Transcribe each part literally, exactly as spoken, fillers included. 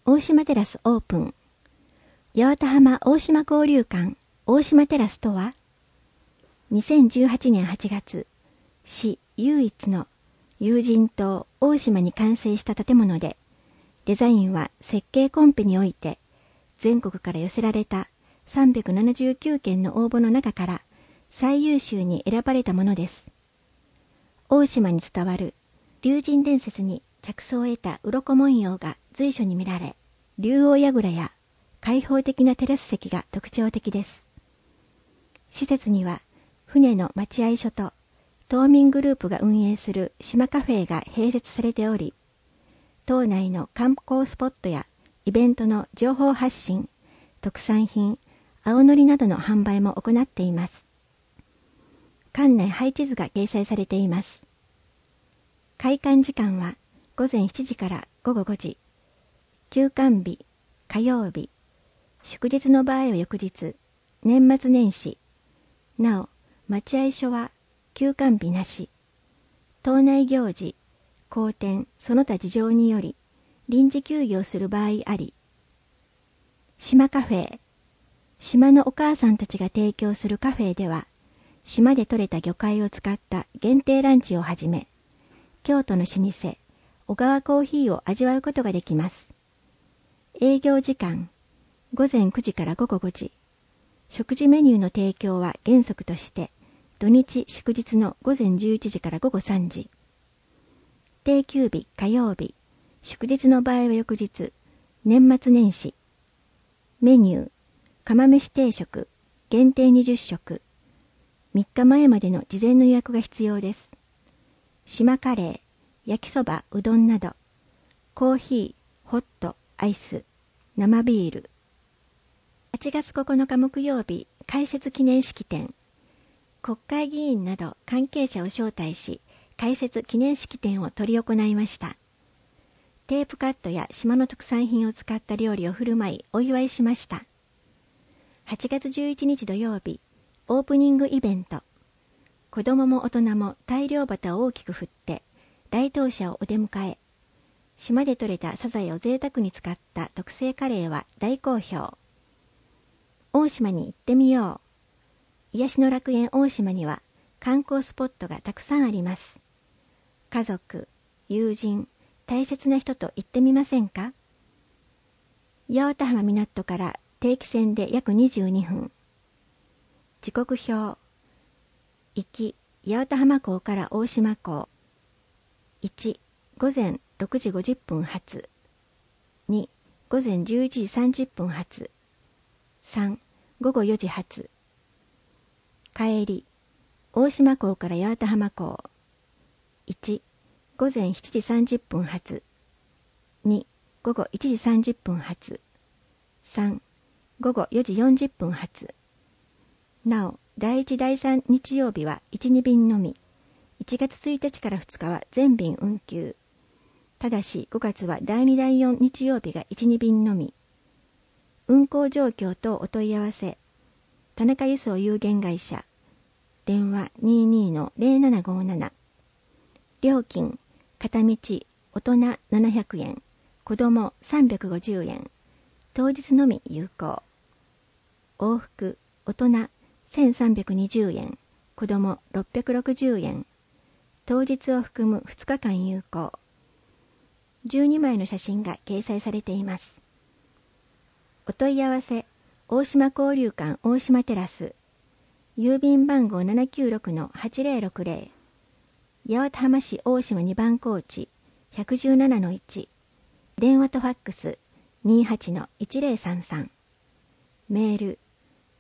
大島テラスオープン。八幡浜大島交流館大島テラスとは、にせんじゅうはちねんはちがつ、市唯一の有人島大島に完成した建物で、デザインは設計コンペにおいて、全国から寄せられたさんびゃくななじゅうきゅうけんの応募の中から最優秀に選ばれたものです。大島に伝わる龍神伝説に着想を得た鱗文様が随所に見られ、竜王櫓や開放的なテラス席が特徴的です。施設には船の待合所と島民グループが運営する島カフェが併設されており、島内の観光スポットやイベントの情報発信、特産品、青のりなどの販売も行っています。館内配置図が掲載されています。開館時間はごぜんしちじからごごごじ、休館日、火曜日、祝日の場合は翌日、年末年始、なお、待合所は休館日なし、島内行事、公展、その他事情により、臨時休業する場合あり、島カフェ、島のお母さんたちが提供するカフェでは、島で採れた魚介を使った限定ランチをはじめ、京都の老舗、小川コーヒーを味わうことができます。営業時間、ごぜんくじからごごごじ。食事メニューの提供は原則として、土日祝日のごぜんじゅういちじからごごさんじ。定休日火曜日、祝日の場合は翌日、年末年始。メニュー、釜飯定食、限定にじゅっしょく。みっかまえまでの事前の予約が必要です。島カレー、焼きそば、うどんなど、コーヒー、ホット、アイス、生ビール。はちがつここのか木曜日、開設記念式典。国会議員など関係者を招待し、開設記念式典を執り行いました。テープカットや島の特産品を使った料理を振る舞い、お祝いしました。はちがつじゅういちにち土曜日、オープニングイベント。子供も大人も大漁旗を大きく振って、来島者をお出迎え。島で採れたサザエを贅沢に使った特製カレーは大好評。大島に行ってみよう。癒しの楽園大島には観光スポットがたくさんあります。家族、友人、大切な人と行ってみませんか？八幡浜港から定期船で約にじゅうにふん。時刻表。行き、八幡浜港から大島港。いち、ごぜんろくじごじゅっぷん発。に、ごぜんじゅういちじさんじゅっぷん発。さん、ごごよじ発。帰り、大島港から八幡浜港。いち、ごぜんしちじさんじゅっぷん発。に、ごごいちじさんじゅっぷん発。さん、ごごよじよんじゅっぷん発。なお、だいいちだいさん日曜日はいち、にびんのみ。いちがつついたちからふつかは全便運休。ただしごがつはだいにだいよん日曜日がいち、にびんのみ。運行状況等お問い合わせ。田中輸送有限会社。電話 にじゅうに の ゼロななごーなな。料金、片道、大人ななひゃくえん、子供さんびゃくごじゅうえん。当日のみ有効。往復、大人せんさんびゃくにじゅうえん、子供ろっぴゃくろくじゅうえん。当日を含むふつかかん有効。じゅうにまいの写真が掲載されています。お問い合わせ、大島交流館大島テラス。郵便番号 ななきゅうろくのはちぜろろくぜろ。八幡浜市大島にばん高地 ひゃくじゅうななのいち。電話とファックス にじゅうはちのいちぜろさんさん。メール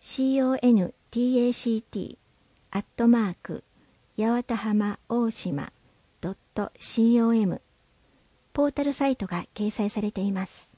コンタクト アットマーク八幡浜大島 .com。ポータルサイトが掲載されています。